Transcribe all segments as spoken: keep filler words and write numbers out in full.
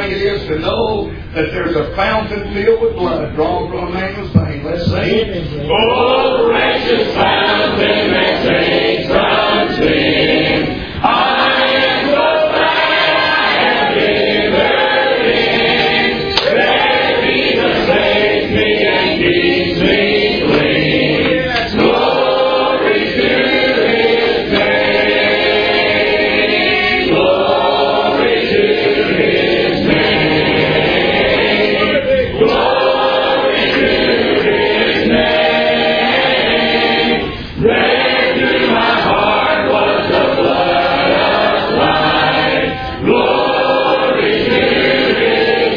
thing it is to know that there's a fountain filled with blood drawn from Emmanuel's vein. Let's sing. Oh, precious fountain that saves from sin, I am so glad I have delivered in. That Jesus saves me and keeps me clean. Glory to His name. Glory to His name. Glory to His name. There to my heart was the blood of life. Glory to His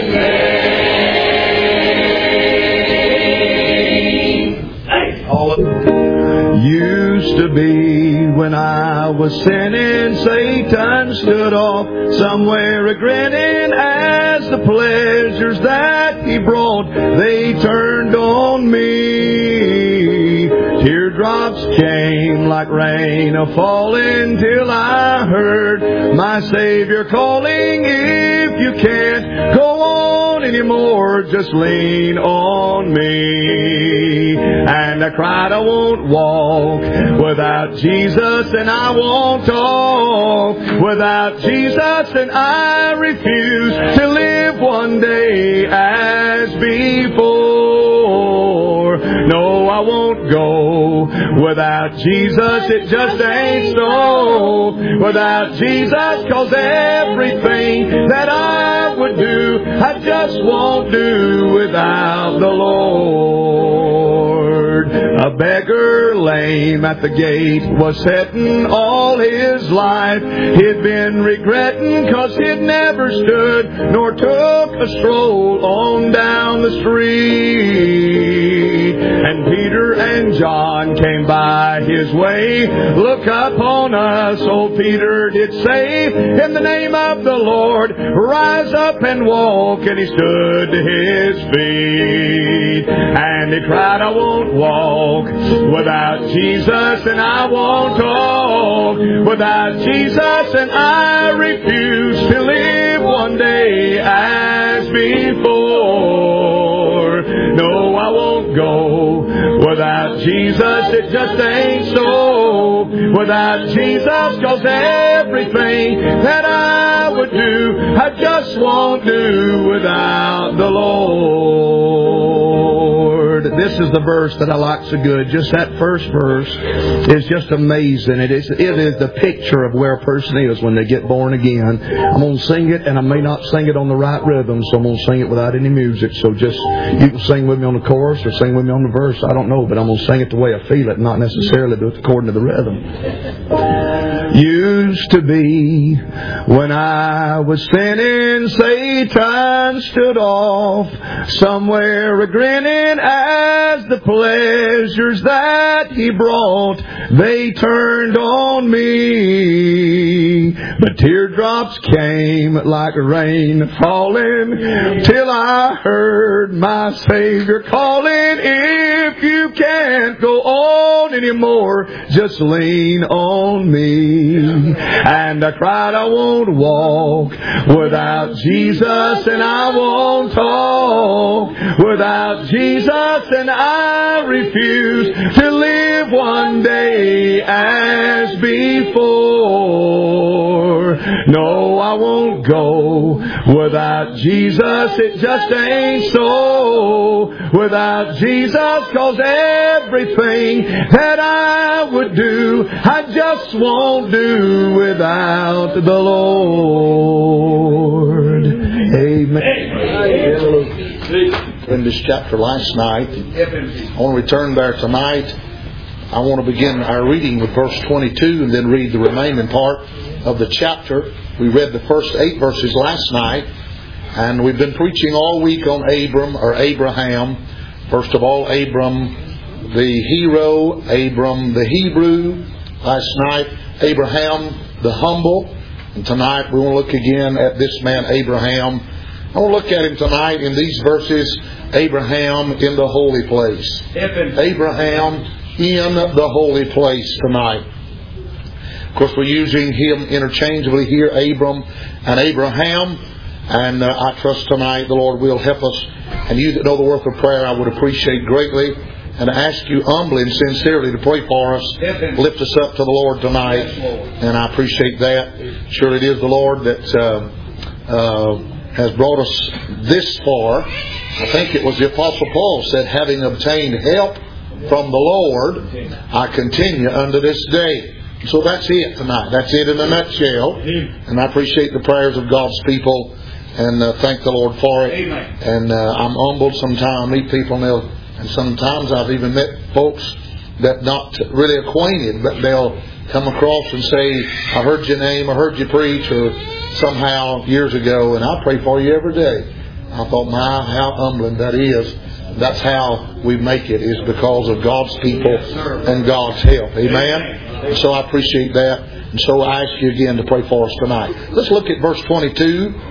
name. All of Used to be when I was sinning, Satan stood off somewhere a grinning as the pleasures that he brought, they turned on me. Teardrops came like rain a falling till I heard my Savior calling. If you can't go on anymore, just lean on me. And I cried, I won't walk without Jesus, and I won't talk without Jesus, and I refuse to live one day as before. No, I won't go without Jesus, it just ain't so. Without Jesus, 'cause everything that I would do, I just won't do without the Lord. A beggar lame at the gate was setting all his life. He'd been regretting 'cause he'd never stood nor took a stroll on down the street. And Peter and John came by his way. Look upon us, old Peter did say, in the name of the Lord, rise up and walk. And he stood to his feet. And he cried, I won't walk without Jesus, and I won't talk without Jesus, and I refuse to live one day as before. No, I won't go without Jesus, it just ain't so. Without Jesus, 'cause everything that I would do, I just won't do without the Lord. This is the verse that I like so good. Just that first verse is just amazing. It is, it is the picture of where a person is when they get born again. I'm going to sing it, and I may not sing it on the right rhythm, so I'm going to sing it without any music. So just, you can sing with me on the chorus or sing with me on the verse. I don't know, but I'm going to sing it the way I feel it, not necessarily do it according to the rhythm. Used to be when I was sinning, Satan stood off somewhere a grinning as the pleasures that he brought, they turned on me. But teardrops came like rain falling till I heard my Savior calling. If you can't go on anymore, just lean on me. And I cried, I won't walk without Jesus, and I won't talk without Jesus, and I refuse to live one day as before. No, I won't go without Jesus, it just ain't so. Without Jesus, 'cause everything that I would do, I just won't do without the Lord. Amen. In this chapter last night, I want to return there tonight. I want to begin our reading with verse twenty-two and then read the remaining part of the chapter. We read the first eight verses last night, and we've been preaching all week on Abram or Abraham. First of all, Abram the hero, Abram the Hebrew. Last night, Abraham the humble. And tonight we want to look again at this man Abraham. I want to look at him tonight in these verses. Abraham in the holy place. Abraham in the holy place tonight. Of course, we're using him interchangeably here, Abram and Abraham. And uh, I trust tonight the Lord will help us. And you that know the worth of prayer, I would appreciate greatly. And I ask you humbly and sincerely to pray for us. Lift us up to the Lord tonight. And I appreciate that. Surely it is the Lord that uh, uh, has brought us this far. I think it was the Apostle Paul said, having obtained help from the Lord, I continue unto this day. So that's it tonight. That's it in a nutshell. And I appreciate the prayers of God's people. And uh, thank the Lord for it. Amen. And uh, I'm humbled sometimes. I meet people and they'll, and sometimes I've even met folks that not really acquainted, but they'll come across and say, I heard your name, I heard you preach, or somehow years ago, and I pray for you every day. I thought, my, how humbling that is. That's how we make it, is because of God's people and God's help. Amen? And so I appreciate that. And so I ask you again to pray for us tonight. Let's look at verse twenty-two.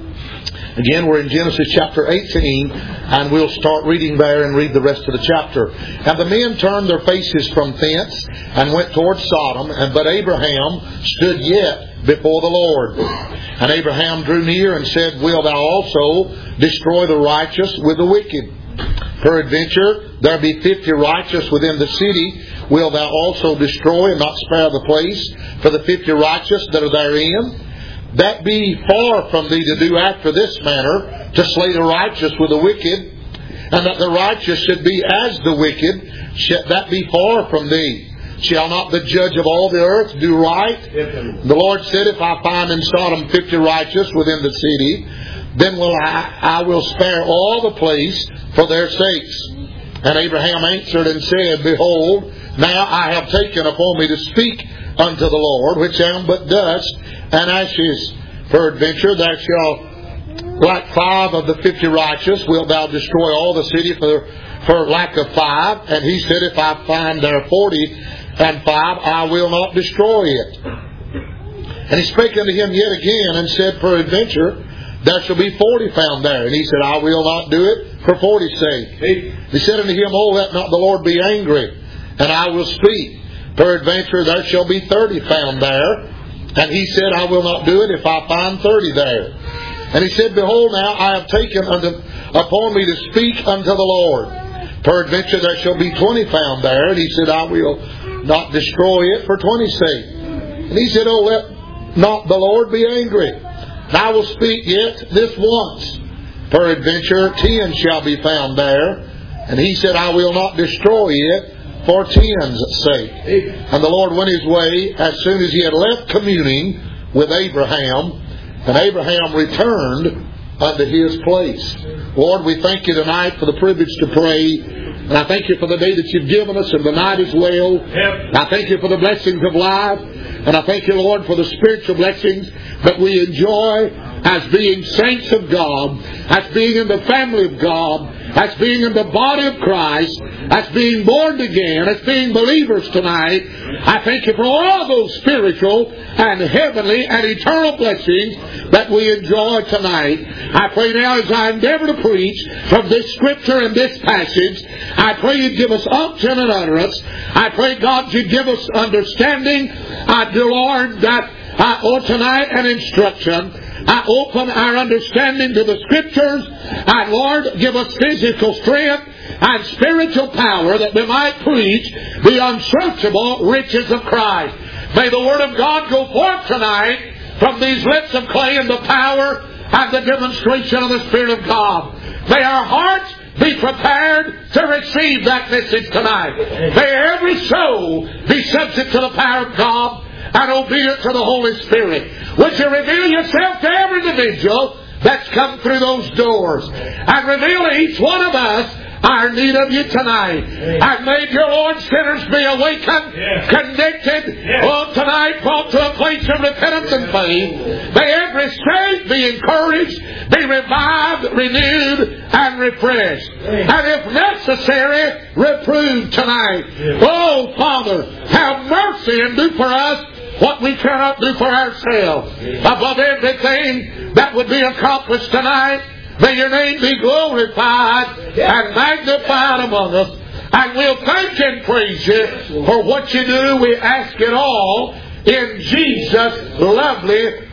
Again, we're in Genesis chapter eighteen, and we'll start reading there and read the rest of the chapter. And the men turned their faces from thence and went toward Sodom, and but Abraham stood yet before the Lord. And Abraham drew near and said, Will thou also destroy the righteous with the wicked? Peradventure, there be fifty righteous within the city. Will thou also destroy and not spare the place for the fifty righteous that are therein? That be far from thee to do after this manner, to slay the righteous with the wicked, and that the righteous should be as the wicked. That be far from thee. Shall not the judge of all the earth do right? The Lord said, If I find in Sodom fifty righteous within the city, then will I, I will spare all the place for their sakes. And Abraham answered and said, Behold, now I have taken upon me to speak unto the Lord, which am but dust and ashes. Peradventure thou shalt, like five of the fifty righteous, wilt thou destroy all the city for, for lack of five? And he said, If I find there forty and five, I will not destroy it. And he spake unto him yet again, and said, Peradventure there shall be forty found there. And he said, I will not do it for forty's sake. He said unto him, Oh, let not the Lord be angry, and I will speak. Peradventure there shall be thirty found there. And he said, I will not do it if I find thirty there. And he said, Behold, now I have taken unto, upon me to speak unto the Lord. Peradventure there shall be twenty found there. And he said, I will not destroy it for twenty's sake. And he said, Oh, let not the Lord be angry, and I will speak yet this once. Peradventure ten shall be found there. And he said, I will not destroy it for ten's sake. And the Lord went his way as soon as he had left communing with Abraham. And Abraham returned unto his place. Lord, we thank you tonight for the privilege to pray. And I thank you for the day that you've given us and the night as well. Yep. I thank you for the blessings of life. And I thank you, Lord, for the spiritual blessings that we enjoy as being saints of God, as being in the family of God, as being in the body of Christ, as being born again, as being believers tonight. I thank you for all those spiritual and heavenly and eternal blessings that we enjoy tonight. I pray now as I endeavor to preach from this scripture and this passage, I pray you'd give us unction and utterance. I pray, God, you'd give us understanding. I do, Lord, that I owe tonight an instruction. I open our understanding to the Scriptures. And Lord, give us physical strength and spiritual power that we might preach the unsearchable riches of Christ. May the Word of God go forth tonight from these lips of clay in the power and the demonstration of the Spirit of God. May our hearts be prepared to receive that message tonight. May every soul be subject to the power of God and obedient to the Holy Spirit. Would you reveal yourself to every individual that's come through those doors, and reveal to each one of us our need of you tonight. And may your Lord sinners be awakened, yes. convicted, yes. oh, tonight brought to a place of repentance and faith. May every spirit be encouraged, be revived, renewed, and refreshed. Yes. And if necessary, reproved tonight. Yes. Oh, Father, have mercy and do for us what we cannot do for ourselves. Yes. Above everything that would be accomplished tonight, may your name be glorified and magnified among us. And we'll thank and praise you for what you do. We ask it all in Jesus' lovely,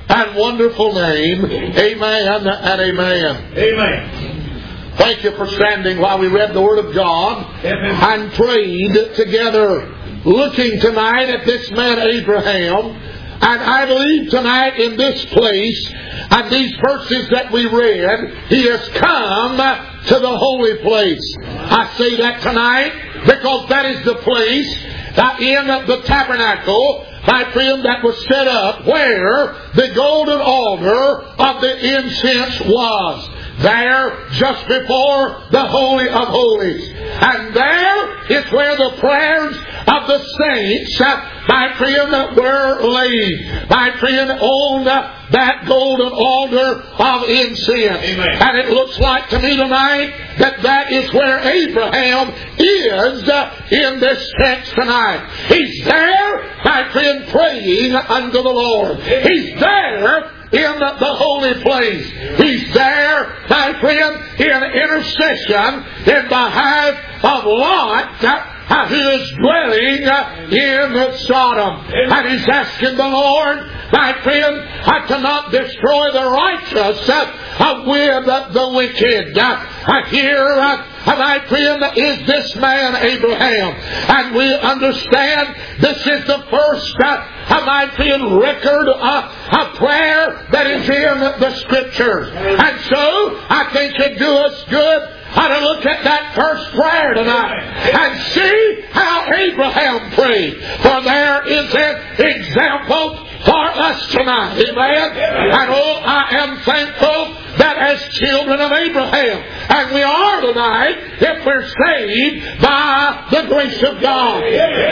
and wonderful name. Amen and amen. Amen. Thank you for standing while we read the Word of God and prayed together, looking tonight at this man Abraham. And I believe tonight in this place and these verses that we read, he has come to the holy place. I say that tonight because that is the place that in the tabernacle, my friend, that was set up where the golden altar of the incense was. There, just before the Holy of Holies. And there is where the prayers of the saints, my friend, were laid. My friend, on that golden altar of incense. Amen. And it looks like to me tonight that that is where Abraham is in this text tonight. He's there, my friend, praying unto the Lord. He's there in the holy place. He's there, my friend, in intercession in behalf of Lot, who is dwelling in Sodom. And he's asking the Lord, my friend, to not destroy the righteous with the wicked. Here, my friend, is this man Abraham. And we understand this is the first, my friend, record of prayer that is in the Scriptures. And so, I think it'd do us good how to look at that first prayer tonight and see how Abraham prayed. For there is an example for us tonight. Amen? And oh, I am thankful that as children of Abraham, and we are tonight, if we're saved by the grace of God.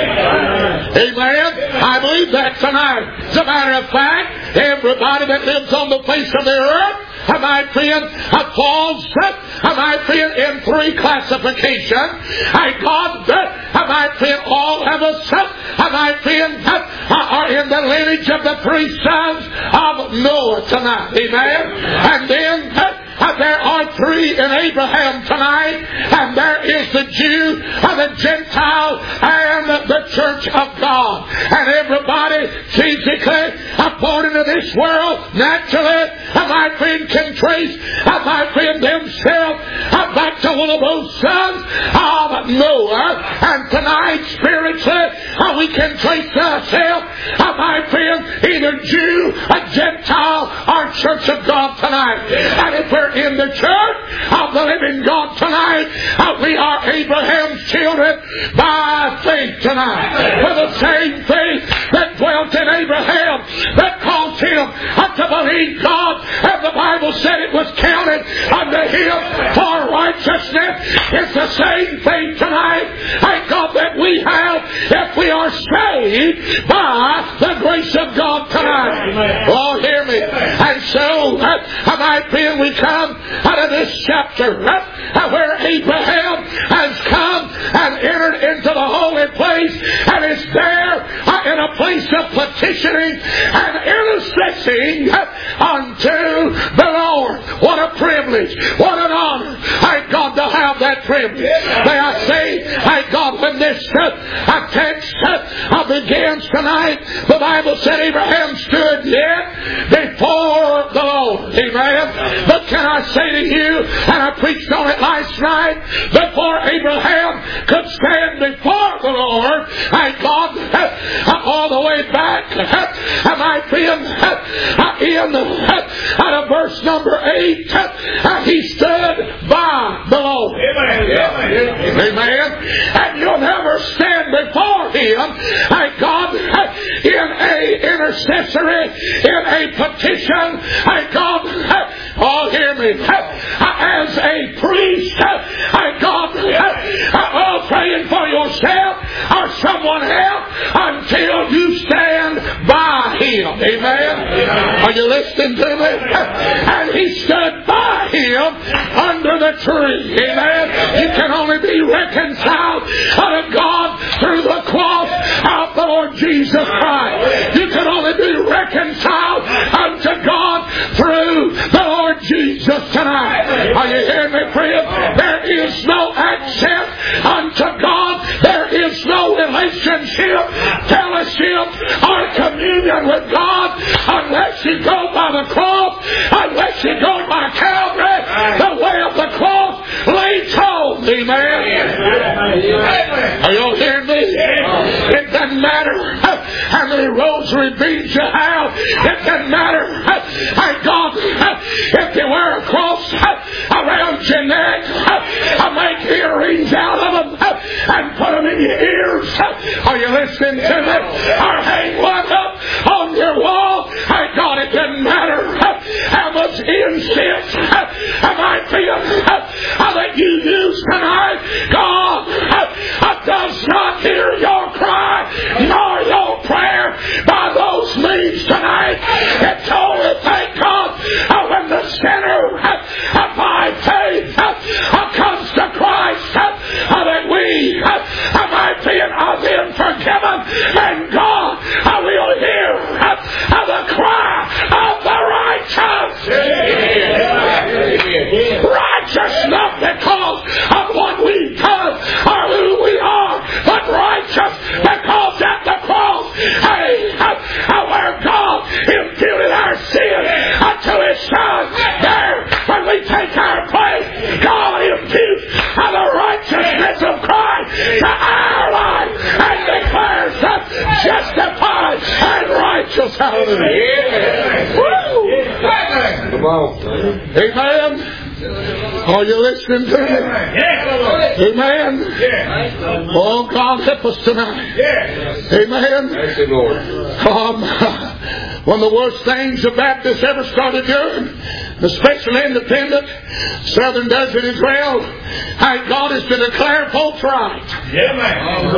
Amen? I believe that tonight. As a matter of fact, everybody that lives on the face of the earth, my friend, falls, my friend, in three classifications. I God, my friend, all of us, my friend, are in the lineage of the three sons of Noah tonight. Amen? And then there are three in Abraham tonight, and there is the Jew, the Gentile, and the Church of God. And everybody physically, born into this world, naturally, my friend, can trace, my friend, themselves back to one of those sons of Noah. And tonight, spiritually, we can trace ourselves, my friend, either Jew, a Gentile, or Church of God tonight. And if we're in the church of the living God tonight, we are Abraham's children by faith tonight. For the same faith that dwelt in Abraham, that caused him to believe God, and the Bible said it was counted unto him for righteousness. It's the same faith tonight, thank God, that we have if we are saved by the grace of God tonight. Oh, hear me. And so, my friend, we come out of this chapter where Abraham has come and entered into the holy place and is there in a place of petitioning and intercessing unto the Lord. What a privilege. What an honor. Thank God to have that privilege. May I say, thank God, when this uh, text uh, begins tonight, the Bible said Abraham stood yet before the Lord. Amen. But can I say to you, and I preached on it last night, before Abraham could stand before the Lord, thank God, uh, all the way back, uh, my friend, uh, in uh, verse number eight, uh, he stood by the Lord. Amen. Amen. Amen. And you'll never stand before Him, thank God, in a intercessory, in a petition, thank God, oh, hear me, as a priest, thank God, oh, praying for yourself or someone else until you stand by Him. Amen. Are you listening to me? And he stood by him under the tree. Amen. You can only be reconciled to God through the cross of the Lord Jesus Christ. You can only be reconciled unto God through the Lord Jesus tonight. Are you hearing me, friend? There is no access unto God. There is no relationship, fellowship, or communion with God unless you go unless you go by Calvary, the way of the cross leads home. Amen. Are you all hearing me? It doesn't matter how many rosary beads you have. It doesn't matter, thank God, if you wear a cross around your neck, I make earrings out of them and put them in your ears. Are you listening to me? Or hang one up on your wall. Thank God, it doesn't matter how much incense am I feeling that you use tonight. God does not hear your cry nor your prayer by those means tonight. It's only, thank God, when the sinner by faith comes to Christ that we might be been forgiven, and God will hear the cry of the righteous. Righteous not because of what we've done or who we are, but righteous because at the cross, hey, where God imputed our sin unto His Son, there, when we take our place, God imputes the righteousness of Christ to our life and declares us justified and righteous. Hallelujah. Woo! Come on. Amen. Are you listening to me? Amen. Oh, God, help us tonight. Amen. Thank you, Lord. Um, one of the worst things the Baptists ever started doing, especially independent, Southern does it as well, thank God, is to declare folks right. Amen.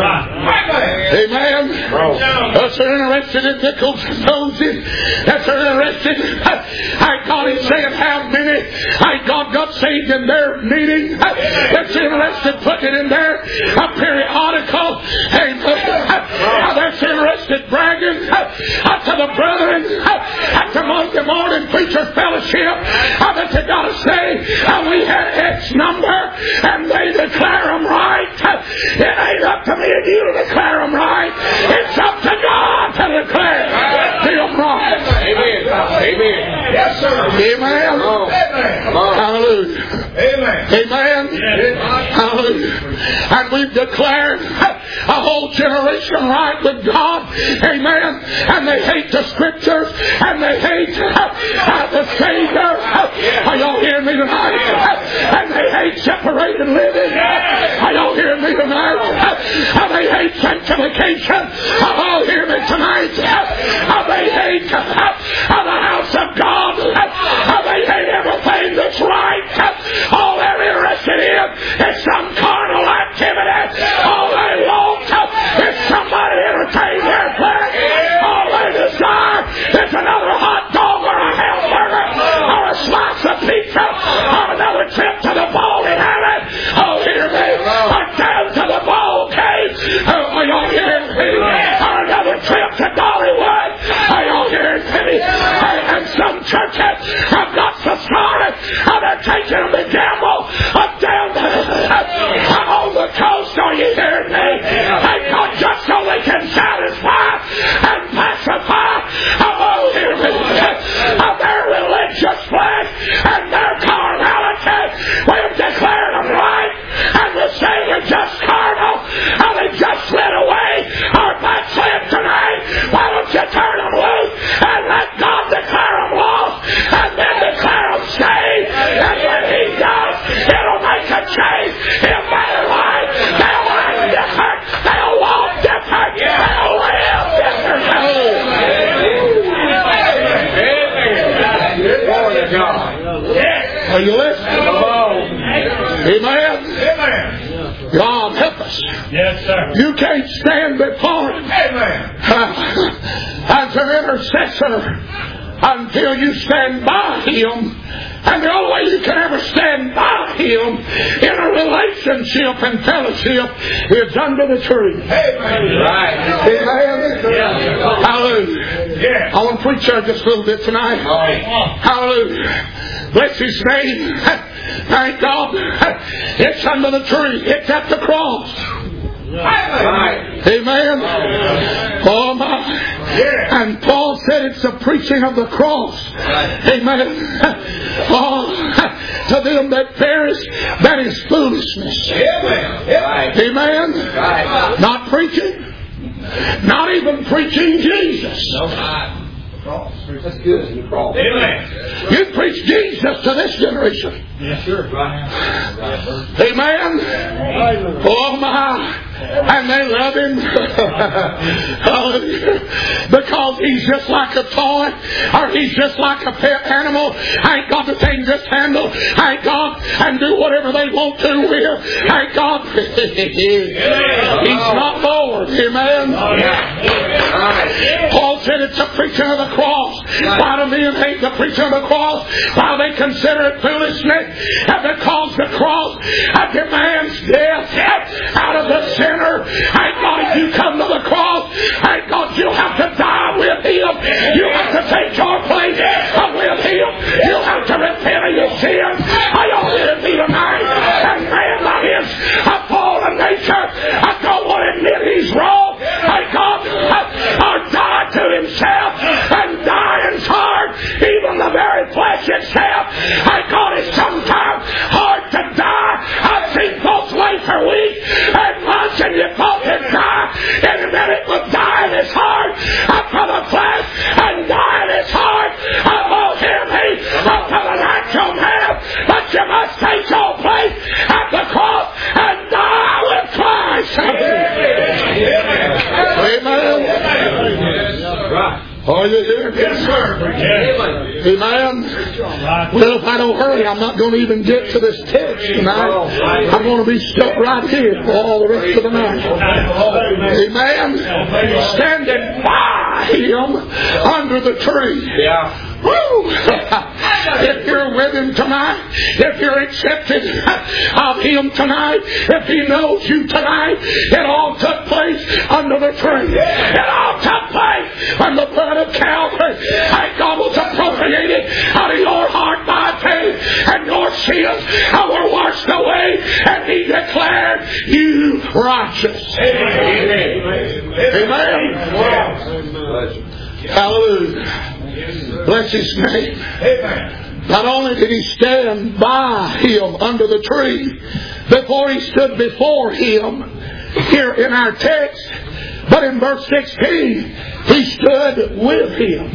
Amen. That's they're interested in Nichols and Moses. That's they're interested. Thank God, He's saying how many, thank God, got saved in their meeting. That's interested in putting it in there. A periodical. Amen. That's interested bragging to the brethren at the Monday morning preacher fellowship that they got to say we had X number and they declare them right. It ain't up to me and you to declare them right. It's up to God to declare them right. Amen. Amen. Yes, sir. Amen. Amen. Hallelujah. Amen. Amen. Hallelujah. And we've declared a whole generation right with God. Amen. And they hate the Scriptures and they hate uh, the Savior. Are y'all hearing me tonight? And they hate separated living. Are y'all hearing me tonight? And they hate sanctification. Are y'all hearing me tonight? And they hate uh, the house of God. And they hate everything that's right. All they're interested in is some carnal activity. All they want is somebody to entertain their flesh. All they desire is another hot dog or a hamburger or a slice of pizza or another trip to the bowling alley. Oh, hear me. Or down to the ball game. Oh, y'all hearing me? Or another trip to Dollywood. Oh, y'all hearing me? And some churches have got so started and they're taking them to gamble down on the coast. Are you hearing me? Thank God, just so they can satisfy and pacify. Oh, hear me. Their religious flesh and their carnality. We have declared them right. And we're saying they're just carnal. And they just slid away or backslid tonight. Why don't you turn them loose and let God declare them lost and then declare them saved? And when He does, it'll make a change in their life. They'll act different. They'll walk different. They'll live different. Are you listening? Amen. Amen. God help us. Yes, sir. You can't stand before Him. Amen. Uh, as an intercessor until you stand by Him. And the only way you can ever stand by Him in a relationship and fellowship is under the tree. Amen. Right. Amen. Yeah. Hallelujah. Yeah. I want to preach there just a little bit tonight. Right. Hallelujah. Bless His name. Thank God. It's under the tree. It's at the cross. Right. Amen. Oh my. And Paul said it's the preaching of the cross. Amen. Oh, to them that perish, that is foolishness. Amen. Not preaching. Not even preaching Jesus. That's good. Amen. You preach Jesus to this generation. Yes, sir. Amen. Oh my. And they love Him. Because He's just like a toy. Or He's just like a pet animal. Ain't got the thing just handle. Ain't got and do whatever they want to with. Ain't got. He's not Lord. Amen. Paul said it's a preaching of the cross. Why do men hate the preaching of the cross? Why they consider it foolishness? And because the cross demands death out of the sinner. Thank God if you come to the cross, thank God you have to die with Him. You have to take your place with Him. You have to repent of your sins. I ought to be tonight. And man that is a fallen nature, I don't want to admit he's wrong. Thank God, or die to himself and dying's hard. Even the very flesh itself. Thank God it's sometimes hard to die. I've seen folks wait for weeks and months and you thought to die. In a minute with dying is hard. Up for the flesh and dying is hard. I won't hear me up for the natural man. But you must take your place at the cross and die with Christ. Amen. Right. Are you here? Yes, sir. Amen. Well, if I don't hurry, I'm not going to even get to this text tonight. I'm going to be stuck right here for all the rest of the night. Amen. Standing by Him under the tree. Yeah. Woo! If you're with Him tonight, if you're accepted of Him tonight, if He knows you tonight, it all took place under the tree. It all took place when the blood of Calvary, and God was appropriated out of your heart by faith, and your sins were washed away, and He declared you righteous. Amen. Amen. Hallelujah. Bless His name. Amen. Not only did He stand by Him under the tree before He stood before Him here in our text, but in verse sixteen, He stood with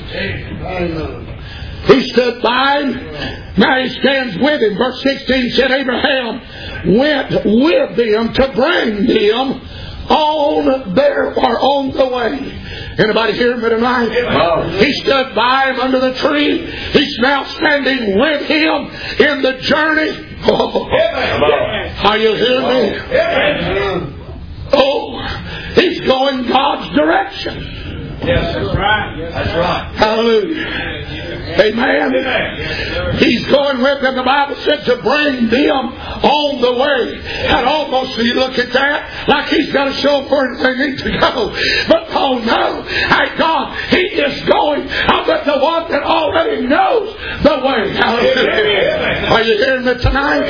Him. He stood by Him. Now He stands with Him. Verse sixteen said Abraham went with them to bring them on their or on the way. Anybody hear me tonight? Wow. He stood by Him under the tree. He's now standing with Him in the journey. Oh, are you hearing me? Oh, He's going God's direction. Yes, that's right. That's right. Hallelujah. Amen. Amen. He's going with them. The Bible said to bring them on the way. And almost you look at that like He's got to show them where they need to go. But oh no, thank God, He is going with the one that already knows the way. Hallelujah. Are you hearing me tonight?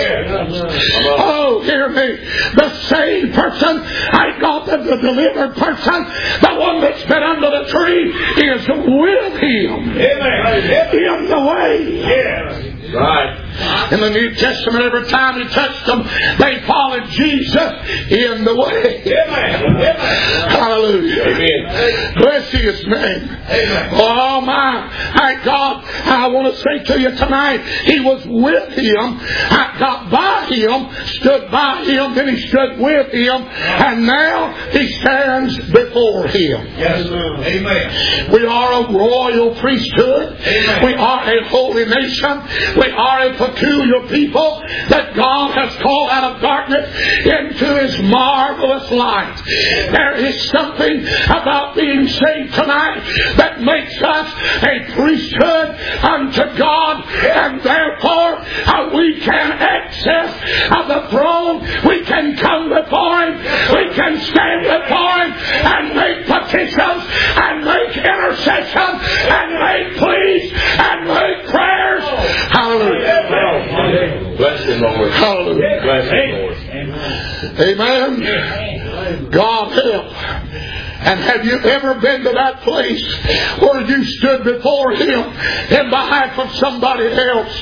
Oh, hear me. The saved person, thank God, that the delivered person, the one that's been under the tree, is with Him. Amen. In the way. Yeah. Right. In the New Testament, every time He touched them, they followed Jesus in the way. Amen. Amen. Hallelujah. Amen. Bless His name. Amen. Oh my, thank God. I want to say to you tonight, He was with Him. I got by Him, stood by Him, then He stood with Him, and now He stands before Him. Yes, amen. We are a royal priesthood. Amen. We are a holy nation. We are a peculiar people that God has called out of darkness into His marvelous light. There is something about being saved tonight that makes us a priesthood unto God, and therefore uh, we can access uh, the throne. We can come before Him. We can stand before Him and make petitions and make intercession and make pleas and make prayers. Hallelujah. Bless Him, Lord. Hallelujah. Bless Him, Lord. Amen. God help. And have you ever been to that place where you stood before Him in behalf of somebody else?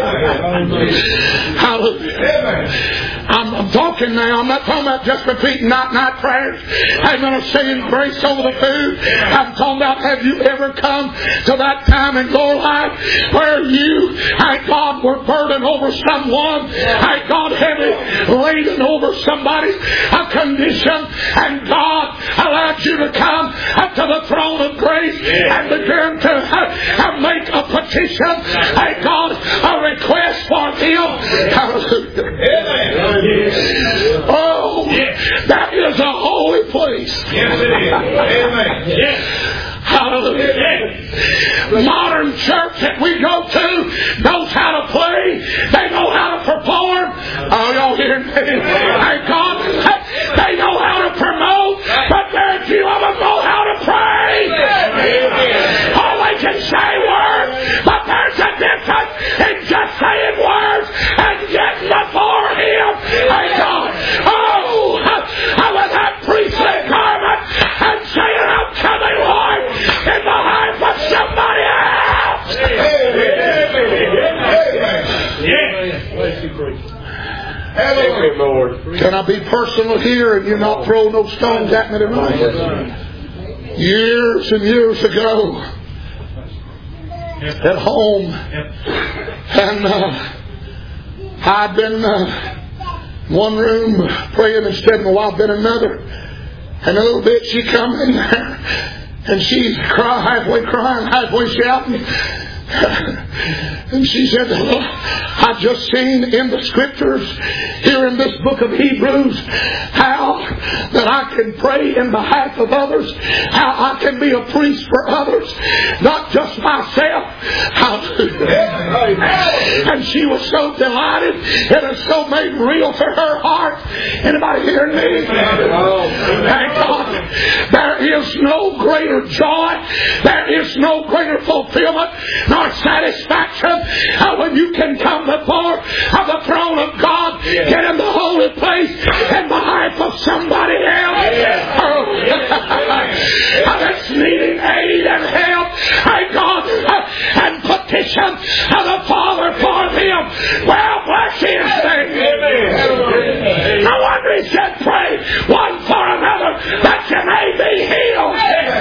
Hallelujah. I'm, I'm talking now. I'm not talking about just repeating night night prayers. I'm going to saying grace over the food. I'm talking about, have you ever come to that time in your life where you, I God, were burdened over someone, I God, heavy laden over somebody's a condition, and God allowed you to come up to the throne of grace and begin to uh, make a petition, I God, a request for Him. Hallelujah. Oh, that is a holy place. Yes, it is. Amen. Yes. Hallelujah. Modern church that we go to knows how to play. They know how to perform. Oh, y'all hear me? Thank God. They know how to promote, but very few of them know how to pray. Oh, they can say words, but there's a difference in just saying words and getting before Him. Thank God. Oh, I would have priestly garment and saying, I'm coming, Lord, in the life of somebody else. Amen, Lord. Can I be personal here and you not throw no stones at me tonight? Years and years ago, at home, and uh, I'd been uh, one room praying instead of my wife been another, and a little bit she come in there and she cried, halfway crying, halfway shouting. And she said, I just seen in the scriptures here in this book of Hebrews how that I can pray in behalf of others, how I can be a priest for others, not just myself. And she was so delighted. It was so made real for her heart. Anybody hearing me? Thank God. There is no greater joy. There is no greater fulfillment nor satisfaction uh, when you can come before uh, the throne of God, get in the holy place in behalf of somebody else oh, that's needing aid and help. I God uh, and petition uh, the Father for them. Well, bless His name. No wonder He said, pray one for another that you may be healed.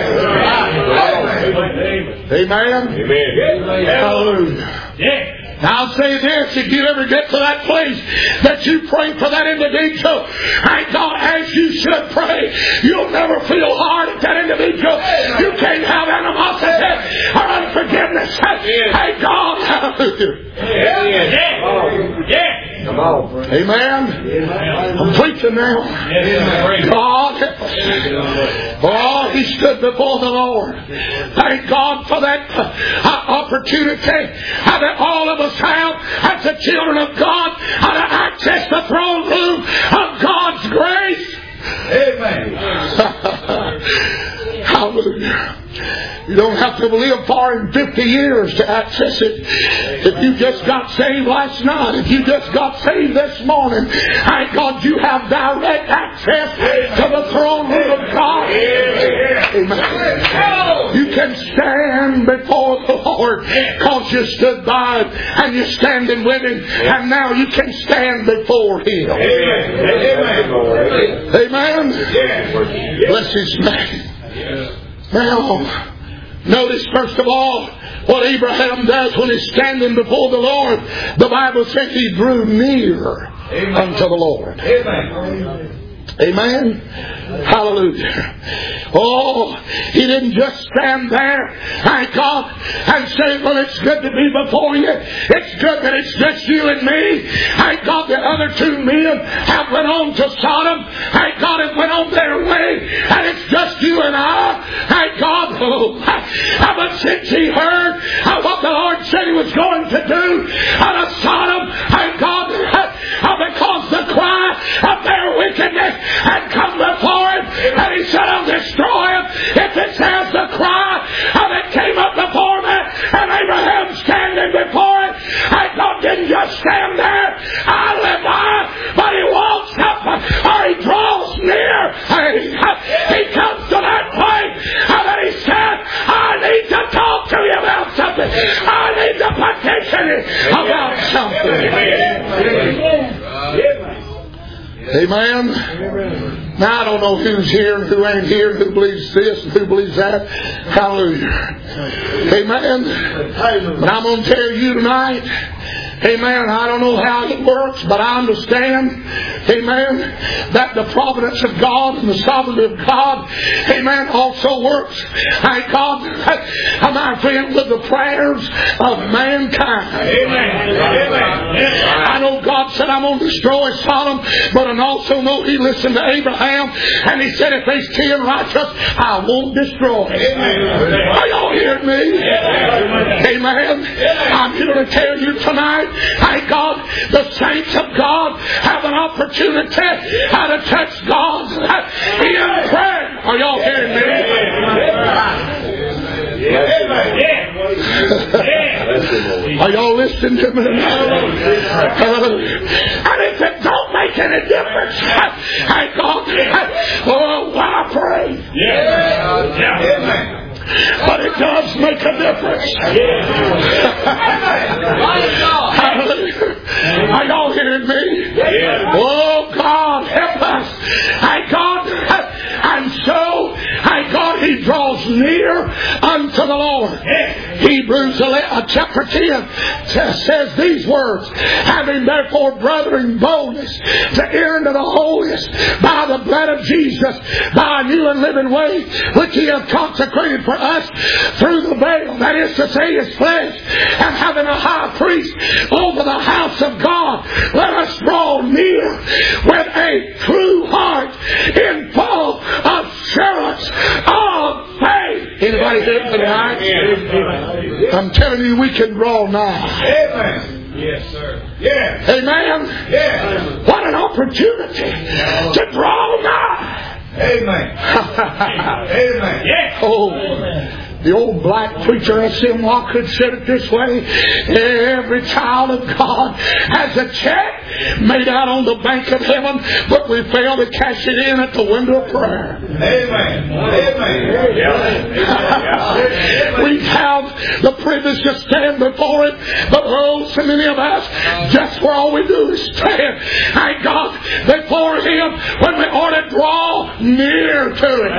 Amen. Amen. Hallelujah. Yeah. Now I'll say this, if you ever get to that place that you pray for that individual, thank God, as you should pray, you'll never feel hard at that individual. You can't have animosity or unforgiveness. Thank God. Yeah. Yeah. Come on. Amen. I'm preaching now. God help us. Oh, He stood before the Lord. Thank God for that uh, opportunity that all of us have as the children of God to access the throne room of God's grace. Amen. Hallelujah. You don't have to live far in fifty years to access it. If you just got saved last night, if you just got saved this morning, thank God you have direct access to the throne room of God. Amen. You can stand before the Lord because you stood by Him and you're standing with Him, and now you can stand before Him. Amen. Amen. Bless His name. Now, notice first of all what Abraham does when he's standing before the Lord. The Bible says he drew near Amen. Unto the Lord. Amen. Amen. Hallelujah. Oh, he didn't just stand there, thank God, and say, well, it's good to be before you. It's good that it's just you and me. Thank God the other two men have went on to Sodom. Thank God it went on their way, and it's just you and I. Thank God. Oh, but since he heard what the Lord said He was going to do out of Sodom, thank God, because the cry of their wickedness had come before Him, and He said, I'll destroy them. If it says the cry that came up before me, and Abraham standing before it, I God didn't just stand there, I live by, but He walks up, or He draws near, and He comes to that Amen. Amen. Now I don't know who's here and who ain't here, and who believes this and who believes that. Hallelujah. Amen. But I'm going to tell you tonight, amen, I don't know how it works, but I understand, amen, that the providence of God and the sovereignty of God, amen, also works, thank God, my friend, with the prayers of mankind. Amen. Amen. I know God said I'm going to destroy Sodom, but I also know He listened to Abraham, and He said if there's ten righteous, I won't destroy. Amen. Are y'all hearing me? Amen. Amen. I'm here to tell you tonight, thank God, the saints of God have an opportunity how to touch God in prayer. Are y'all hearing me? Are y'all listening to me? And if it don't make any difference, thank God, oh, why pray? But it does make a difference. Are y'all hearing me? Oh God, help us. Thank God. And so, thank God, He draws near unto the Lord. Hebrews chapter ten says these words, having therefore, brethren, boldness to enter into the holiest by the blood of Jesus, by a new and living way, which He hath consecrated for us through the veil, that is to say, His flesh, and having a high priest over the house of God, let us draw near with a true heart in full assurance of faith. Anybody here tonight? I'm telling you, we can draw nigh. Amen. Yes, sir. Yes. Amen. Yes. What an opportunity to draw nigh. Amen. Amen. Yes. Oh. The old black preacher S M Lockwood said it this way: every child of God has a check made out on the bank of heaven, but we fail to cash it in at the window of prayer. Amen. Amen. We have the privilege to stand before it, but oh, so many of us, just where all we do is stand, thank God, before Him when we ought to draw near to Him.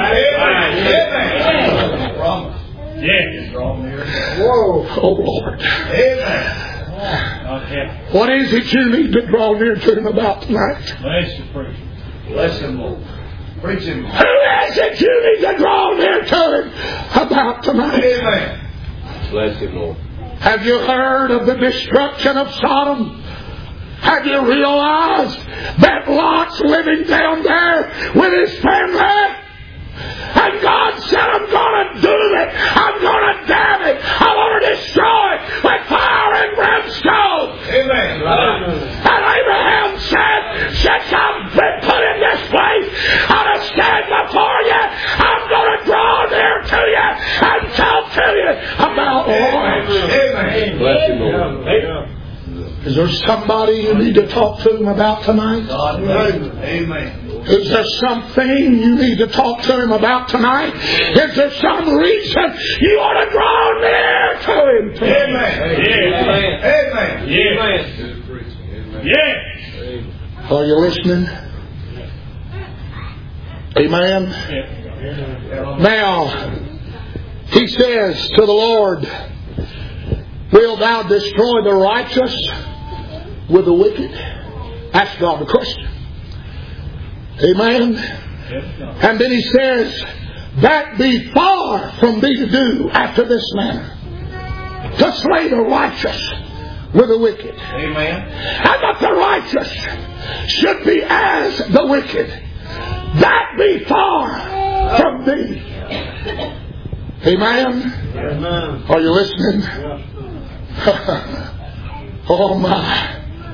Amen. Amen. Yes. Whoa. Oh, Lord. Amen. What is it you need to draw near to Him about tonight? Bless you, preacher. Bless Him, Lord. Preach Him. Who is it you need to draw near to Him about tonight? Amen. Bless Him, Lord. Have you heard of the destruction of Sodom? Have you realized that Lot's living down there with his family? And God said, I'm going to do it. I'm going to damn it. I'm going to destroy it with fire and brimstone. Amen. And Abraham said, since I've been put in this place, I'm going to stand before you. I'm going to draw near to you and talk to you about life. Amen. Bless you, Lord. Is there somebody you need to talk to Him about tonight? Amen. Is there something you need to talk to Him about tonight? Is there some reason you ought to draw near to Him? Amen. Amen. Amen. Yes. Are you listening? Amen. Now, He says to the Lord, will Thou destroy the righteous with the wicked? Ask God the question. Amen. And then He says, that be far from Thee to do after this manner, to slay the righteous with the wicked. Amen. And that the righteous should be as the wicked. That be far from Thee. Amen. Amen. Are you listening? Oh my.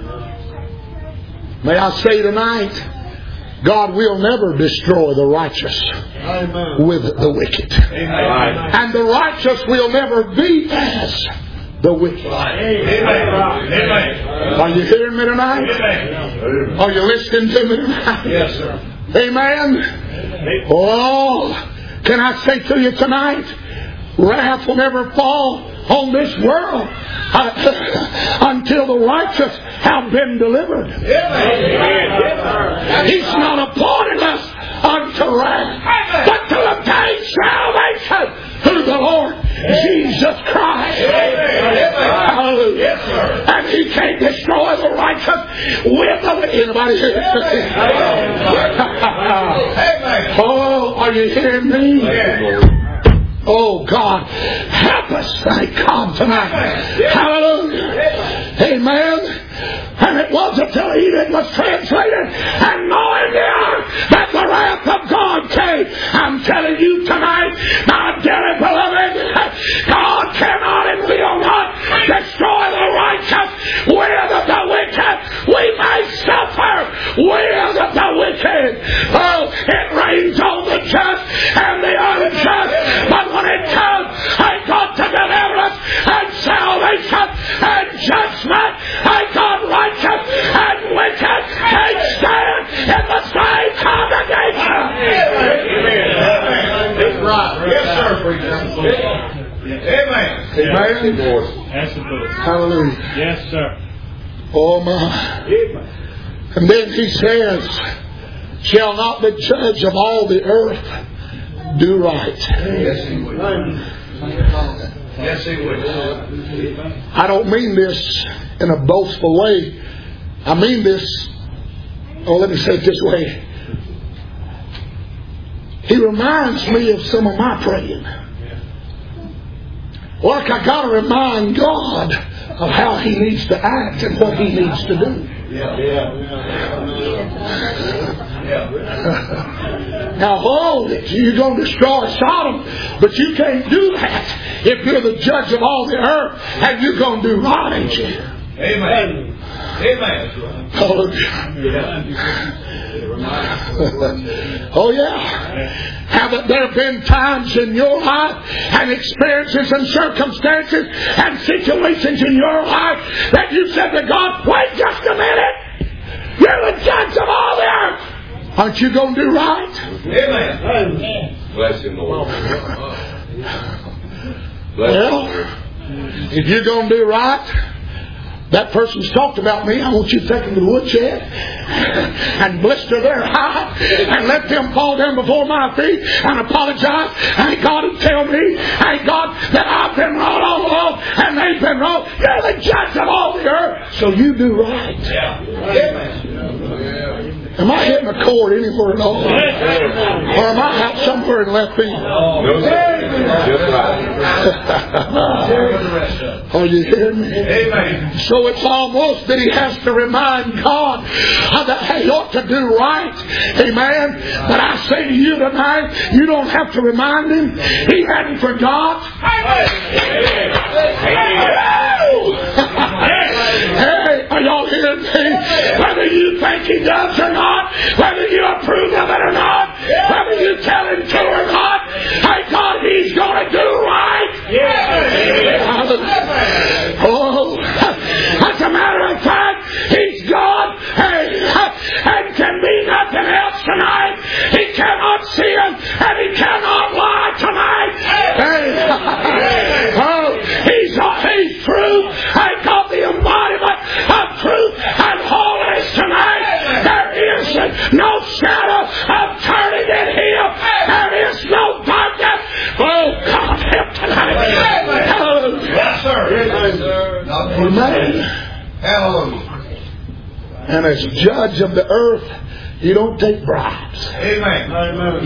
May I say tonight, God will never destroy the righteous Amen. With the wicked. Amen. And the righteous will never be as the wicked. Amen. Are you hearing me tonight? Amen. Are you listening to me tonight? Yes, sir. Amen. Oh, can I say to you tonight, wrath will never fall on this world uh, until the righteous have been delivered. He's not appointed us unto wrath, but to obtain salvation through the Lord Jesus Christ. Hallelujah. And He can't destroy the righteous with the wicked. Anybody hear this? Oh, are you hearing me? Oh God, help us, thank God tonight. Hallelujah. Amen. And it was until Eden was translated and knowing the earth that the wrath of God came. I'm telling you tonight, my dearly beloved, God cannot and will not destroy the righteous with the wicked. We may suffer with the wicked. Oh, it rains on the just and the unjust, but when it comes, I got to deliverance and salvation and judgment. I got righteous and wicked can't stand in the same congregation. That's right. Yes, sir. Amen. Amen. That's the book. Hallelujah. Yes, sir. Oh my. And then He says, shall not the judge of all the earth do right? Yes, He would. Yes, He would. I don't mean this in a boastful way. I mean this, oh, let me say it this way. He reminds me of some of my praying. Like I got to remind God of how He needs to act and what He needs to do. Yeah. Yeah. Now hold it. You're going to destroy Sodom, but you can't do that if you're the judge of all the earth and you're going to do right, ain't you? Amen. Amen. Hallelujah. Oh yeah. Haven't there been times in your life and experiences and circumstances and situations in your life that you said to God, wait just a minute. You're the judge of all the earth. Aren't you going to do right? Amen. Bless Him, Lord. Well, if you're going to do right, that person's talked about me. I want you to take them to the woodshed and blister their eye and let them fall down before my feet and apologize. And God will tell me, thank God, that I've been wrong all along and they've been wrong. You're the judge of all the earth, so you do right. Yeah. Amen. Am I hitting a chord anywhere at all? Or am I out somewhere in left field? No, sir. Just right. Are you hearing me? Amen. So it's almost that he has to remind God that he ought to do right. Amen. But I say to you tonight, you don't have to remind him. He hadn't forgot. Hey, are y'all hearing me? Whether you think he does or not, whether you approve of it or not, whether you tell him to or not, thank God he's going to do right. Oh, as a matter of fact, he's God and, and can be nothing else tonight. He cannot sin and he cannot lie tonight. Hey, oh, he's, he's truth. I got the embodiment of truth and holiness tonight. There is no shadow of turning in him. There is no darkness. Oh, God, help tonight. Hallelujah. Yes, sir. Yes, sir. Amen. Hallelujah. And as judge of the earth, you don't take bribes. Amen. Amen.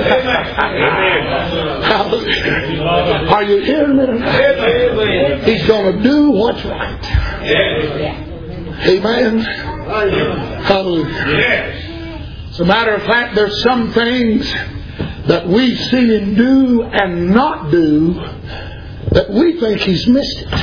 Hallelujah. Are you hearing me tonight? Amen. He's going to do what's right. Yes. Amen. Hallelujah. Yes. As a matter of fact, there's some things that we see him do and not do that we think he's missed it.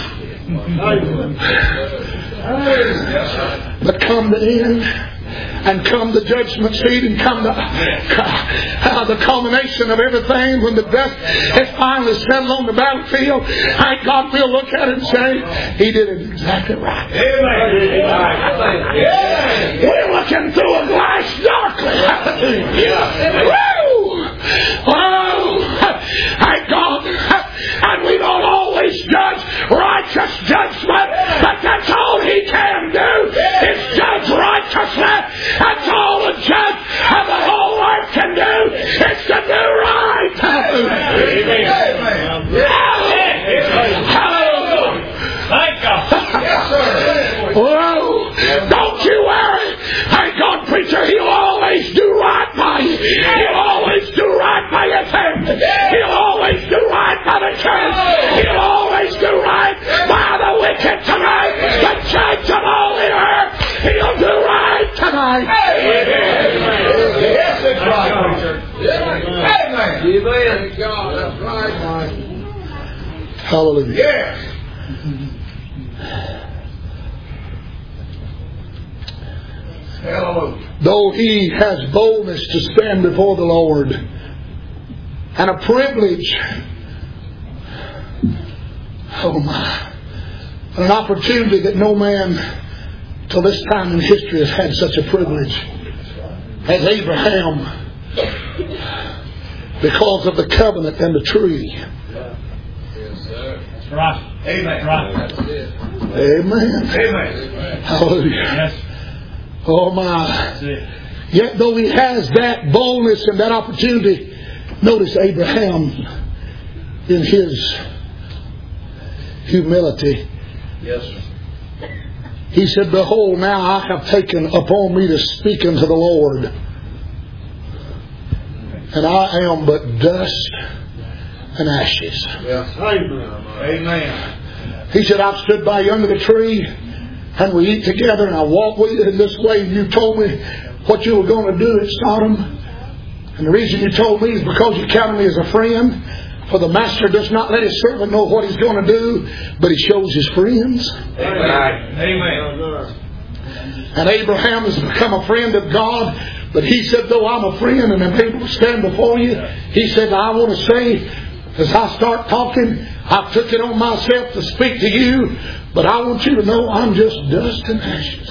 But come the end and come the judgment seat and come the, uh, the culmination of everything when the dust is finally settled on the battlefield, thank God we'll look at it and say, he did it exactly right. Amen. We're looking through a glass darkly. Woo! Oh, thank God. And we don't always judge righteously. That's all the judge of the whole earth can do, is to do right. Amen. Hallelujah. Thank God. Yes, sir. Whoa. Don't you worry. Thank God, preacher, He'll always do right by you. He'll always do right by your family. He'll always do right by the church. He'll always do right by the wicked tonight. The judge of all the earth. He'll do right tonight. Yes, it's right, preacher. Amen. Amen. God, that's right. Hallelujah. Yes. Hallelujah. Though he has boldness to stand before the Lord, and a privilege, oh my, and an opportunity that no man till this time in history has had such a privilege as Abraham, because of the covenant and the tree. That's right. Amen. Right. Amen. Amen. Hallelujah. Yes. Oh my. That's it. Yet though he has that boldness and that opportunity, notice Abraham in his humility. Yes, sir. He said, behold, now I have taken upon me to speak unto the Lord, and I am but dust and ashes. Yes. Amen. He said, I've stood by you under the tree, and we eat together, and I walk with you in this way, and you told me what you were going to do at Sodom. And the reason you told me is because you counted me as a friend. For the master does not let his servant know what he's going to do, but he shows his friends. Amen. Amen. And Abraham has become a friend of God. But he said, though I'm a friend and I'm able to stand before you, he said, I want to say, as I start talking, I took it on myself to speak to you, but I want you to know I'm just dust and ashes.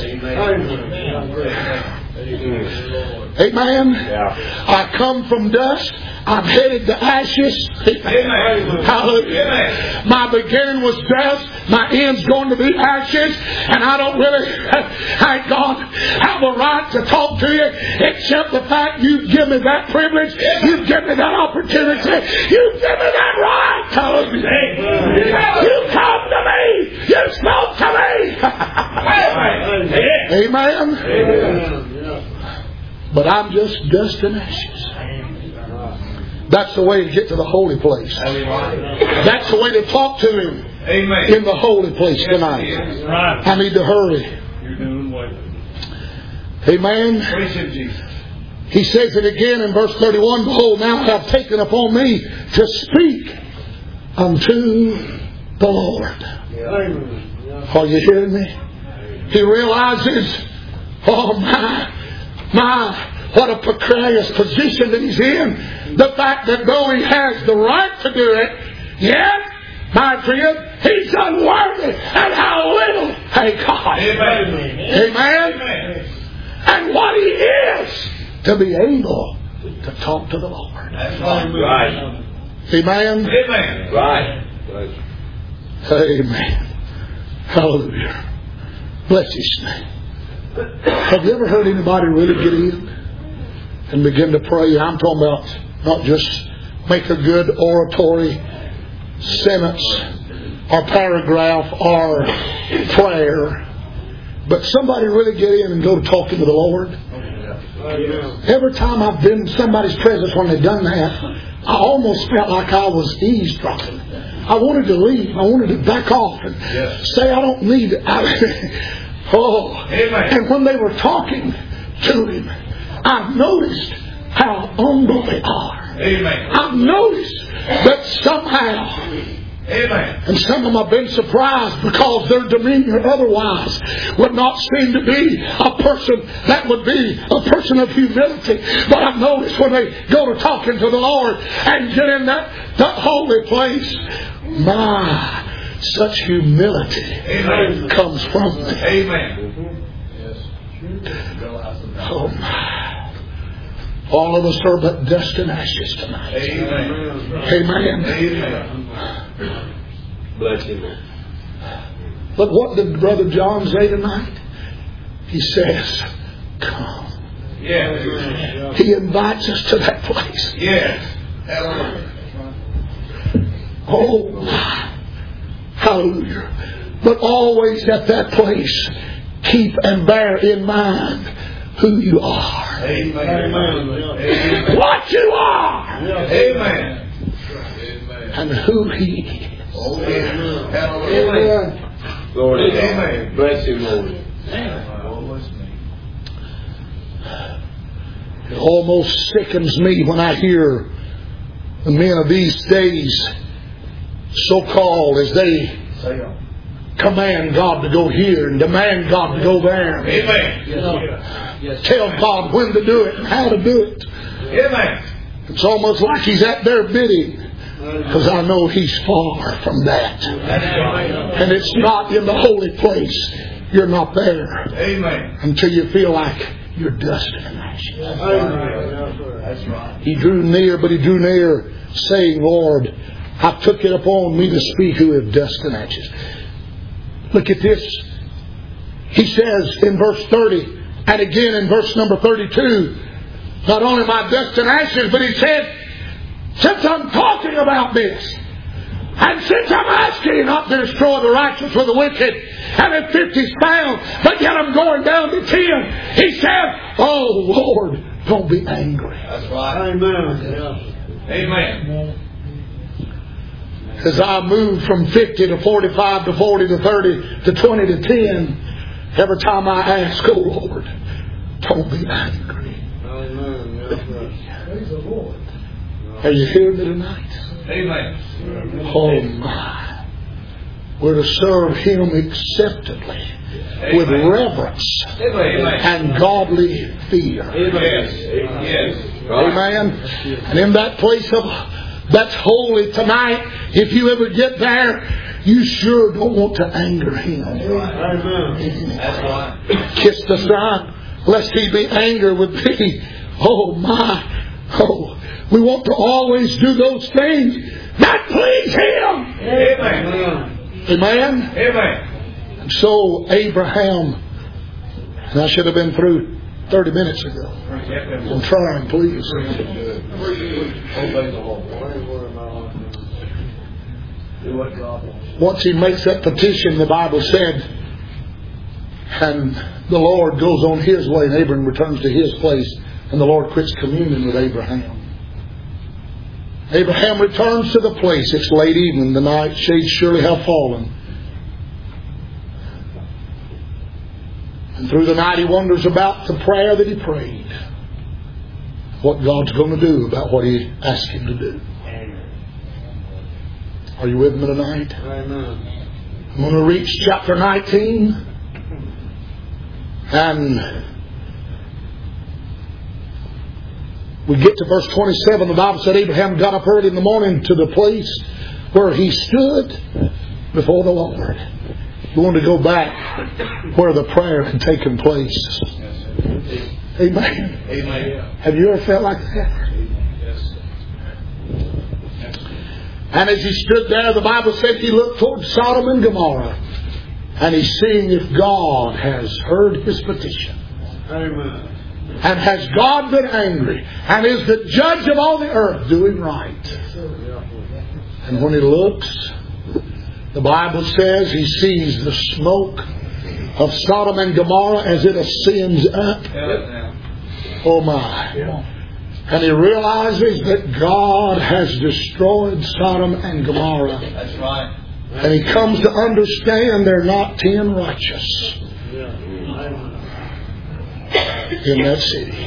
Amen. Yeah. I come from dust. I'm headed to ashes. Amen. Hallelujah. Amen. My beginning was dust. My end's going to be ashes. And I don't really, thank God, have a right to talk to you except the fact you give me that privilege. You give me that opportunity. You give me that right. Hallelujah. You come to me. You spoke to me. Amen. Amen. But I'm just dust and ashes. That's the way to get to the holy place. That's the way to talk to Him. Amen. In the holy place tonight. Right. I need to hurry. You're doing well. Amen. Praise Him, Jesus. He says it again in verse thirty-one. Behold, now I have taken upon me to speak unto the Lord. Are you hearing me? He realizes, oh my, my, what a precarious position that he's in. The fact that though he has the right to do it, yet, my friend, he's unworthy. And how little, thank God. Amen. Amen. Amen. And what he is to be able to talk to the Lord. That's right. Right. Amen. Amen. Right. Amen. Hallelujah. Bless His name. Have you ever heard anybody really get in and begin to pray? I'm talking about not just make a good oratory sentence or paragraph or prayer, but somebody really get in and go to talking to the Lord. Every time I've been in somebody's presence when they've done that, I almost felt like I was eavesdropping. I wanted to leave. I wanted to back off and Yes. say I don't need it. I, oh, Amen. and when they were talking to Him, I've noticed how humble they are. Amen. I've noticed that somehow, Amen. and some of them have been surprised because their demeanor otherwise would not seem to be a person that would be a person of humility. But I've noticed when they go to talking to the Lord and get in that, that holy place, my, such humility Amen. comes from them. Amen. Oh my. All of us are but dust and ashes tonight. Amen. Amen. Amen. Bless you, Lord. But what did Brother John say tonight? He says, come. Yes. He invites us to that place. Yes. Hallelujah. Oh, hallelujah. But always at that place, keep and bear in mind who you are. Amen. Amen. What you are. Amen. And who He is. Oh, yes. Hallelujah. Lord, Amen. bless you, Lord. It almost sickens me when I hear the men of these days, so-called, as they command God to go here and demand God to go there. Amen. You know, tell God when to do it and how to do it. Amen. It's almost like He's at their bidding, because I know He's far from that. And it's not in the holy place. You're not there. Amen. Until you feel like you're dust and ashes. That's right. That's right. He drew near, but He drew near, saying, Lord, I took it upon me to speak who have dust and ashes. Look at this. He says in verse thirty, and again in verse number thirty-two, not only my dust and ashes, but He said, since I'm talking about this, and since I'm asking you not to destroy the righteous with the wicked, and if fifty's found, but yet I'm going down to ten, He said, oh Lord, don't be angry. That's right. Amen. Amen. As I move from fifty to forty-five to forty to thirty to twenty to ten, every time I ask, oh Lord, don't be angry. Praise the Lord. Are you hearing me tonight? Amen. Oh my. We're to serve Him acceptably, with reverence and godly fear. Yes. Yes. Amen. And in that place of that's holy tonight, if you ever get there, you sure don't want to anger Him. Amen. That's right. Kiss the Son, lest He be angry with thee. Oh my. Oh, we want to always do those things that please Him. Amen. Amen. Amen. And so Abraham, and I should have been through thirty minutes ago. I'm trying, please. Once he makes that petition, the Bible said, and the Lord goes on His way, and Abraham returns to his place, and the Lord quits communion with Abraham. Abraham returns to the place. It's late evening. The night shades surely have fallen. And through the night he wonders about the prayer that he prayed. What God's going to do about what He asked him to do. Are you with me tonight? Amen. I'm going to reach chapter nineteen. And we get to verse twenty-seven. The Bible said Abraham got up early in the morning to the place where he stood before the Lord. We want to go back where the prayer had taken place. Amen. Amen. Have you ever felt like that? Yes. And as he stood there, the Bible said he looked towards Sodom and Gomorrah. And he's seeing if God has heard his petition. Amen. And has God been angry? And is the judge of all the earth doing right? And when he looks, the Bible says he sees the smoke of Sodom and Gomorrah as it ascends up. Oh my. And he realizes that God has destroyed Sodom and Gomorrah. That's right. And he comes to understand they're not ten righteous in that city.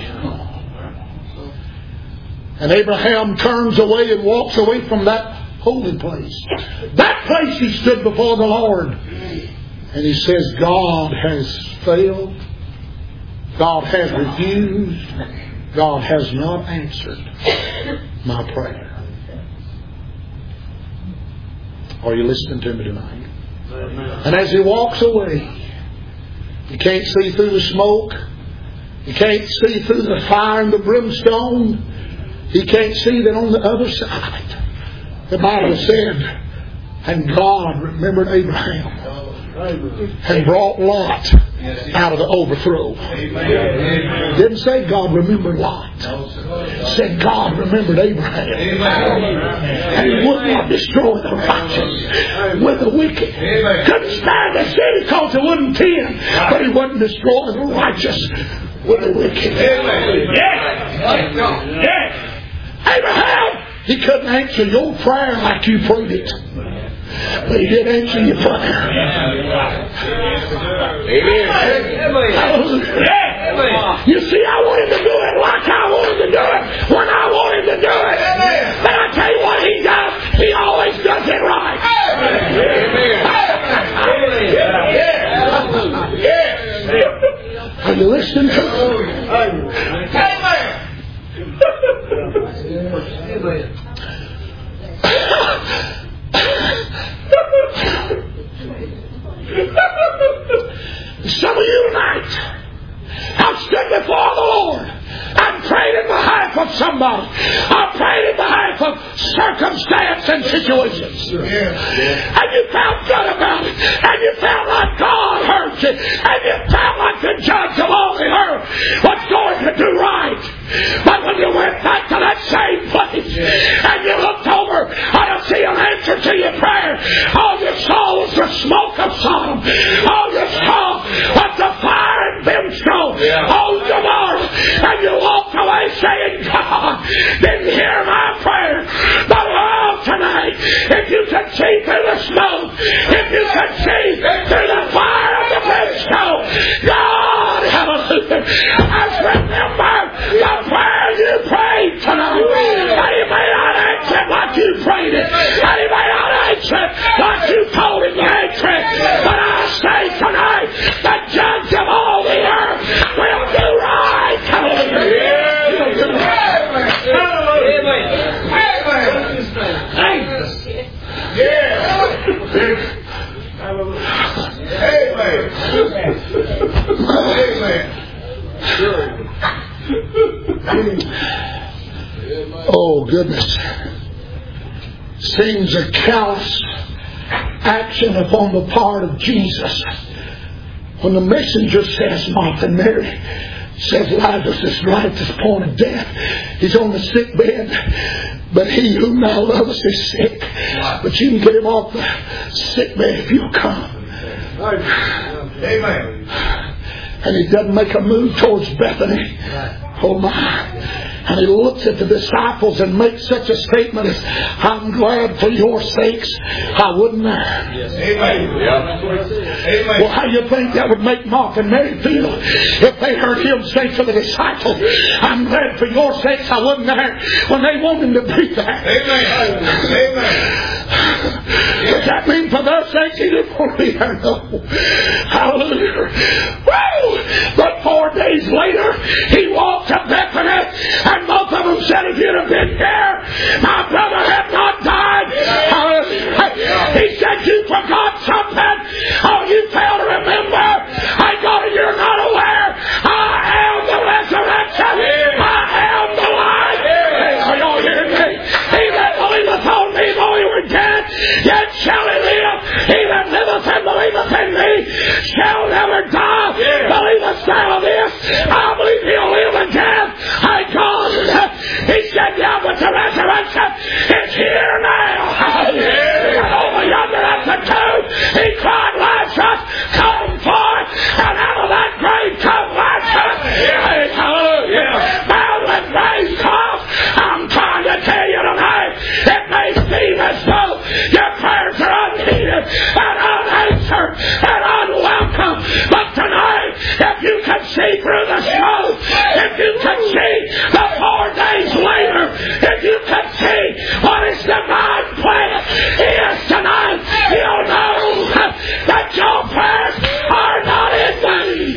And Abraham turns away and walks away from that holy place. That place he stood before the Lord. And he says, God has failed. God has refused. God has not answered my prayer. Are you listening to me tonight? And as he walks away, you can't see through the smoke. You can't see through the fire and the brimstone. You can't see that on the other side. The Bible said, and God remembered Abraham and brought Lot out of the overthrow. Didn't say God remembered Lot. Said God remembered Abraham. And He would not destroy the righteous with the wicked. Couldn't stand the city because it wouldn't tend, but He wouldn't destroy the righteous with the wicked. Abraham, He couldn't answer your prayer like you prayed it. But He did answer your prayer. Hallelujah. You see, I want Him to do it like I want Him to do it, when I want Him to do it. But I tell you what He does, He always does it right. Are you listening to me? Some of you tonight have stood before the Lord and prayed in behalf of somebody. I prayed in behalf of circumstance and situations. And you felt good about it. And you felt like God heard you. And you felt like the judge of all the earth was going to do right. But when you went back to that same place and you looked over, I don't see an answer to your prayer. All you saw was the smoke of Sodom. All you saw was the fire and brimstone. Oh, Gomorrah. And you walked away saying, God didn't hear my prayer. But oh, tonight, if you could see through the smoke, if you could see through the fire of the brimstone, God, hallelujah, has remembered the prayer you prayed tonight. And He may not answer it like you prayed it. And He may not answer it like you told Him to answer it. But I say tonight, the judge of all the earth will do right. Hallelujah. Oh, goodness. Seems a callous action upon the part of Jesus. When the messenger says, Martha and Mary, says Lazarus is right at this point of death. He's on the sick bed. But he whom thou lovest is sick. But you can get him off the sick bed if you'll come. Amen. And he doesn't make a move towards Bethany. Oh my. And he looks at the disciples and makes such a statement as, I'm glad for your sakes I wasn't there. Yes. Amen. Amen. Well, how do you think that would make Martha and Mary feel if they heard him say to the disciples, I'm glad for your sakes I wasn't there, when they wanted him to be there? Amen. Amen. Does that mean for their sakes he didn't want to be there? No. Hallelujah. Woo! But four days later, he walked to Bethany, and both of them said, if you'd have been there, my brother had not died. Hallelujah. He said, you forgot something. Oh, you fail to remember. I got it, you're not aware. I am the resurrection. I am the life. Are y'all hearing me? He that believeth on me, though he were dead, yet shall he live. He that liveth and believeth in me shall never die. Believest thou this? I believe he'll live again. I God. He said, yeah, but the resurrection is here now. And over yonder at the tomb, he cried, Lazarus, come forth. And out of that grave come Lazarus. Hallelujah. Bound with grave cloth. I'm trying to tell you tonight, it may seem as though your prayers are unheeded and unanswered and unwelcome. But tonight, if you can see through the smoke, if you can see the four days later, if you can see what his divine plan is tonight, you'll know that your prayers are not in vain.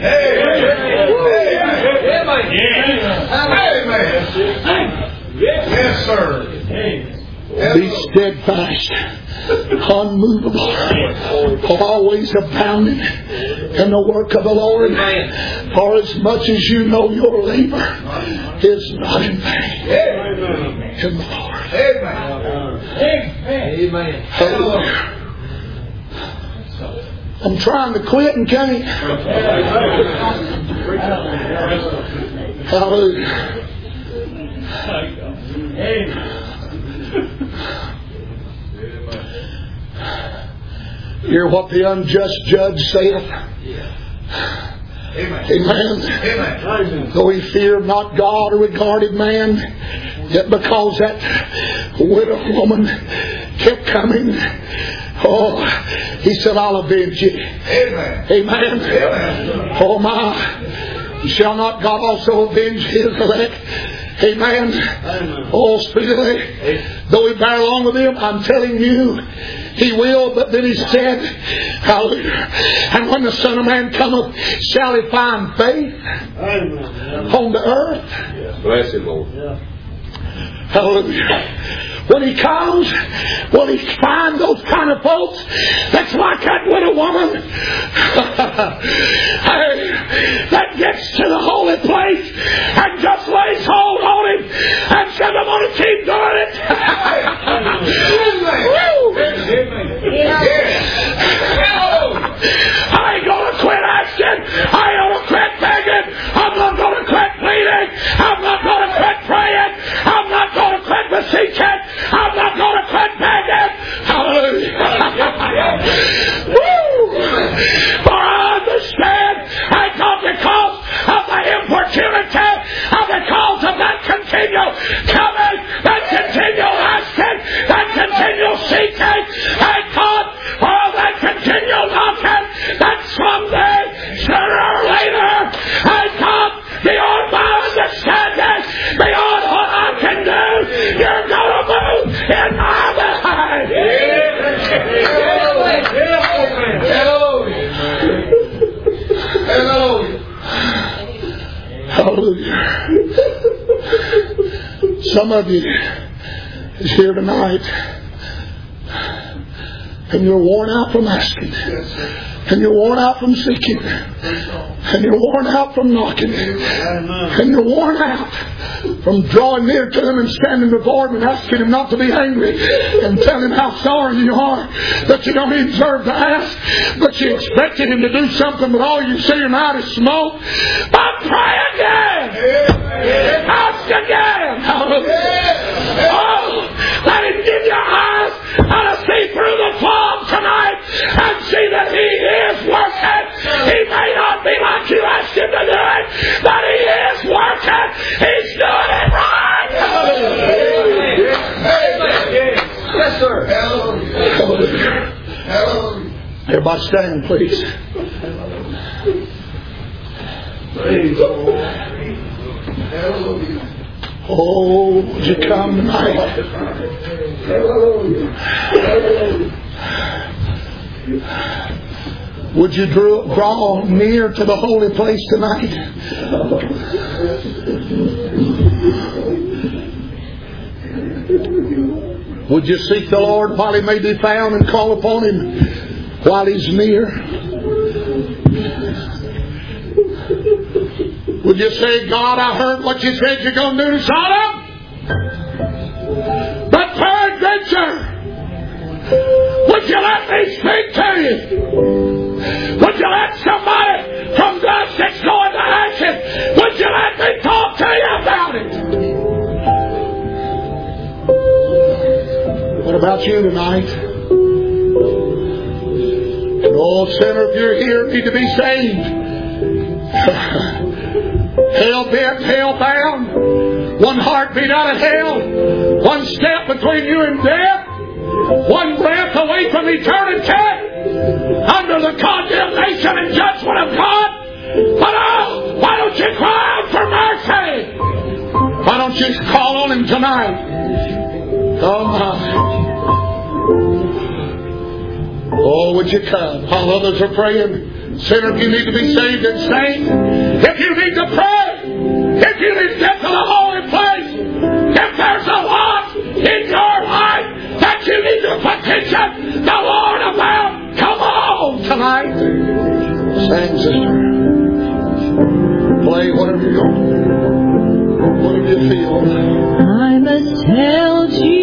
Amen. Yes, sir. Be steadfast, unmovable, always abounding in the work of the Lord. For as much as you know your labor is not in vain in the Lord. Amen. Hallelujah. I'm trying to quit and can't. Hallelujah. Hear what the unjust judge saith. Amen. Amen. Amen. Though he feared not God or regarded man, yet because that widow woman kept coming, oh, he said, I'll avenge you. Amen. Amen. Amen. Oh my. Shall not God also avenge His elect? Amen. Amen. Oh, speedily. Though we bear along with Him, I'm telling you, He will. But then He said, hallelujah. And when the Son of Man cometh, shall He find faith Amen. On the earth? Yeah. Bless Him, Lord. Yeah. Hallelujah. When He comes, will He find those kind of folks that's like that widow woman? Hey, that gets to the holy place and just lays hold on Him and says, I'm going to keep doing it. I ain't going to quit asking. I ain't going to quit begging. I'm not going to quit pleading. I'm not going to quit praying. I'm not going to quit beseeching. I'm not going to quit begging. Hallelujah. Woo! For I understand, I thought because of the importunity, of the cause of that continual coming, that continual asking, that continual seeking, I thought all that continual knocking, that someday, sooner or later, I thought beyond my understanding, beyond what I can do, you're going to move in my life. Hallelujah. Some of you is here tonight and you're worn out from asking. And you're worn out from seeking. And you're worn out from knocking. And you're worn out from drawing near to Him and standing before Him and asking Him not to be angry and telling Him how sorry you are that you don't even deserve to ask, but you expected Him to do something, but all you see tonight is smoke. But pray again. Ask again. Oh, let Him give you eyes how to see through the fog tonight and see that He is working. He may not be like you asked Him to do it, but He is working. He's doing it right. Yes, sir. Hallelujah. Hallelujah. Everybody stand, please. Praise the Lord. Hallelujah. Oh, would you come tonight? Hallelujah. Would you draw, draw near to the holy place tonight? Would you seek the Lord while He may be found and call upon Him while He's near? Would you say, God, I heard what you said you're going to do to Sodom, but peradventure, would you let me speak to you? Would you let somebody from dust that's going to ashes, would you let me talk to you about it? What about you tonight? Oh, sinner, if you're here, need to be saved. Hell bent, hell bound, one heartbeat out of hell, one step between you and death, one breath away from eternity, under the condemnation and judgment of God. But oh, why don't you cry out for mercy? Why don't you call on Him tonight? Oh my. Oh, would you come while others are praying? Sinner, if you need to be saved and saved, if you need to pray, if you need to get to the holy place, if there's a lot in your life that you need to petition the Lord about, come on tonight. Sing, sister. Play whatever you want. Whatever you feel. I must tell Jesus.